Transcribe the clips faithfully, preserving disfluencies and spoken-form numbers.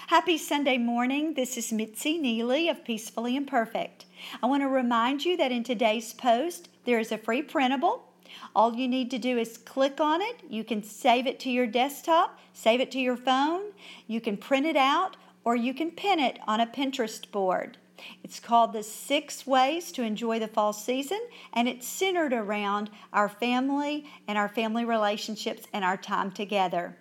Happy Sunday morning. This is Mitzi Neely of Peacefully Imperfect. I want to remind you that in today's post, there is a free printable. All you need to do is click on it. You can save it to your desktop, save it to your phone. You can print it out, or you can pin it on a Pinterest board. It's called The Six Ways to Enjoy the Fall Season, and it's centered around our family and our family relationships and our time together.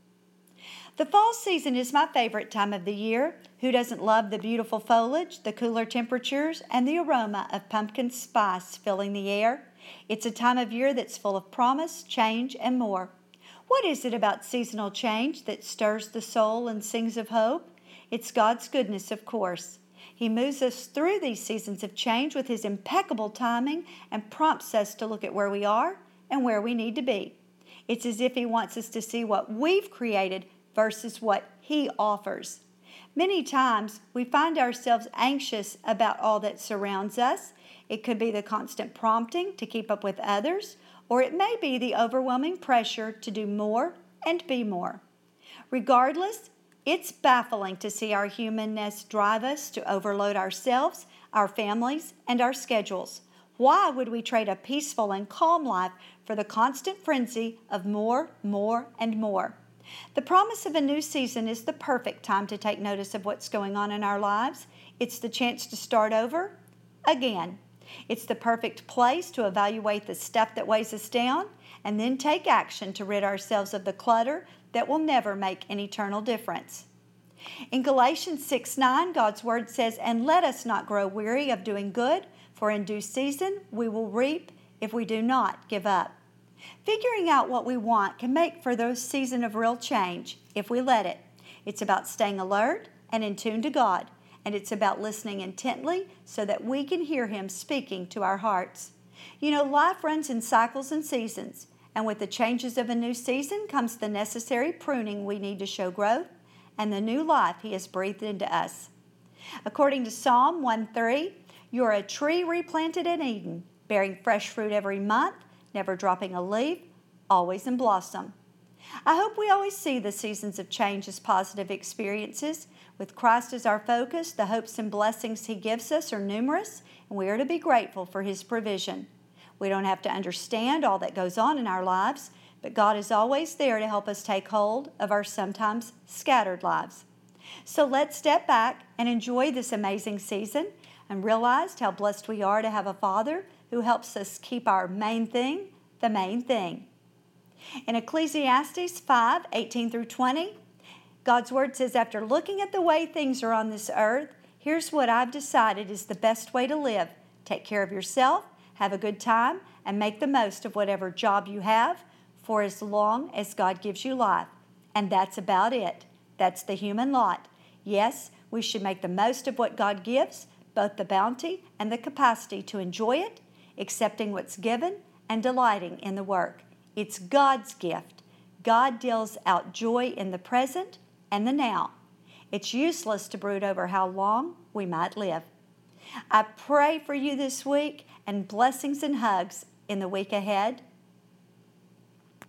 The fall season is my favorite time of the year. Who doesn't love the beautiful foliage, the cooler temperatures, and the aroma of pumpkin spice filling the air? It's a time of year that's full of promise, change, and more. What is it about seasonal change that stirs the soul and sings of hope? It's God's goodness, of course. He moves us through these seasons of change with His impeccable timing and prompts us to look at where we are and where we need to be. It's as if He wants us to see what we've created versus what He offers. Many times we find ourselves anxious about all that surrounds us. It could be the constant prompting to keep up with others, or it may be the overwhelming pressure to do more and be more. Regardless, it's baffling to see our humanness drive us to overload ourselves, our families, and our schedules. Why would we trade a peaceful and calm life for the constant frenzy of more, more, and more? The promise of a new season is the perfect time to take notice of what's going on in our lives. It's the chance to start over again. It's the perfect place to evaluate the stuff that weighs us down and then take action to rid ourselves of the clutter that will never make an eternal difference. In Galatians six nine, God's Word says, "And let us not grow weary of doing good, for in due season we will reap if we do not give up." Figuring out what we want can make for the season of real change if we let it. It's about staying alert and in tune to God, and it's about listening intently so that we can hear Him speaking to our hearts. You know, life runs in cycles and seasons, and with the changes of a new season comes the necessary pruning we need to show growth and the new life He has breathed into us. According to Psalm one three, "You are a tree replanted in Eden, bearing fresh fruit every month, never dropping a leaf, always in blossom." I hope we always see the seasons of change as positive experiences. With Christ as our focus, the hopes and blessings He gives us are numerous, and we are to be grateful for His provision. We don't have to understand all that goes on in our lives, but God is always there to help us take hold of our sometimes scattered lives. So let's step back and enjoy this amazing season and realize how blessed we are to have a Father who helps us keep our main thing the main thing. In Ecclesiastes five eighteen through twenty, God's Word says, "After looking at the way things are on this earth, here's what I've decided is the best way to live. Take care of yourself, have a good time, and make the most of whatever job you have for as long as God gives you life." And that's about it. That's the human lot. Yes, we should make the most of what God gives, both the bounty and the capacity to enjoy it, accepting what's given, and delighting in the work. It's God's gift. God deals out joy in the present and the now. It's useless to brood over how long we might live. I pray for you this week and blessings and hugs in the week ahead.